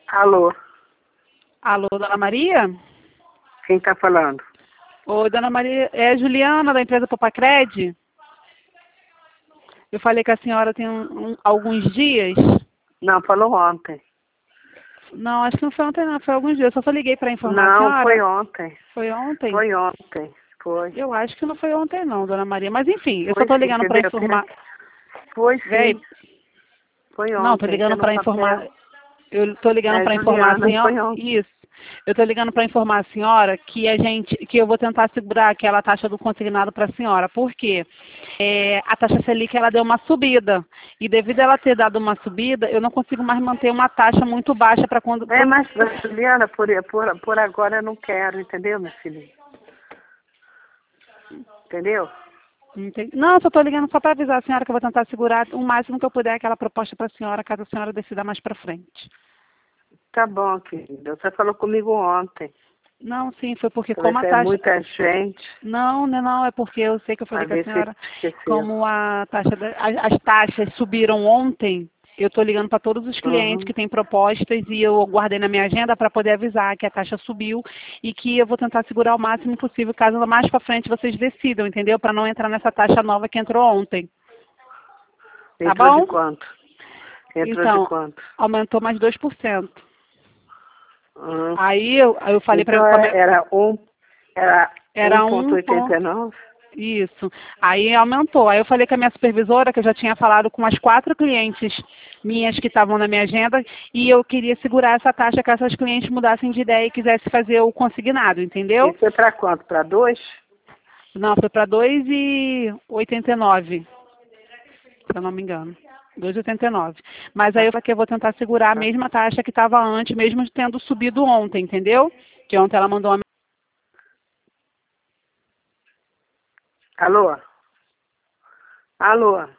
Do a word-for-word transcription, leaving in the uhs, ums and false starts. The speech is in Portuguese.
Alô, Alô, Dona Maria? quem tá falando? Oi, Dona Maria, é a Juliana da empresa Popacred? Eu falei que a senhora tem um- um- alguns dias. Não, falou ontem. Não, acho que não foi ontem não, foi alguns dias. Eu só liguei para informar a Não, senhora. foi ontem. Foi ontem? Foi ontem. Foi. Eu acho que não foi ontem não, Dona Maria. Mas enfim, eu só Foi estou sim, ligando para entendeu? informar. Foi Véi, sim. Foi não, estou ontem. Tá ligando no para informar. papel. Eu estou ligando É, para informar a Juliana, senhora. foi ontem. Isso. Eu estou ligando para informar a senhora que a gente, que eu vou tentar segurar aquela taxa do consignado para a senhora. Por quê? É, a taxa Selic ela deu uma subida. E devido a ela ter dado uma subida, eu não consigo mais manter uma taxa muito baixa para quando. É, mas Juliana, por, por, por agora eu não quero, entendeu, minha filha? Entendeu? Entendi. Não, só estou ligando só para avisar a senhora que eu vou tentar segurar o máximo que eu puder aquela proposta para a senhora, caso a senhora decida mais para frente. Tá bom, querida. Você falou comigo ontem. Não, sim, foi porque Talvez como a é taxa. muita gente. Não, não, não, é porque eu sei que eu A falei com a ver se senhora, esqueceu. como a taxa da- as, as taxas subiram ontem, eu estou ligando para todos os clientes Uhum. que têm propostas e eu guardei na minha agenda para poder avisar que a taxa subiu e que eu vou tentar segurar o máximo possível, caso mais para frente vocês decidam, entendeu? Para não entrar nessa taxa nova que entrou ontem. Tá Entrou de bom? quanto? Entrou de Então, quanto? aumentou mais dois por cento. Uhum. Aí eu, aí eu falei para Então é- era um, era um era ponto um oitenta e ponto. nove. Isso. Aí aumentou. Aí eu falei com a minha supervisora, que eu já tinha falado com as quatro clientes minhas que estavam na minha agenda, e eu queria segurar essa taxa caso as clientes mudassem de ideia e quisessem fazer o consignado, entendeu? E foi para quanto? Para dois? Não, foi para dois e oitenta e nove, se eu não me engano. dois e oitenta e nove. Mas aí eu falei que eu vou tentar segurar a mesma taxa que estava antes, mesmo tendo subido ontem, entendeu? Que ontem ela mandou uma. Alô? Alô?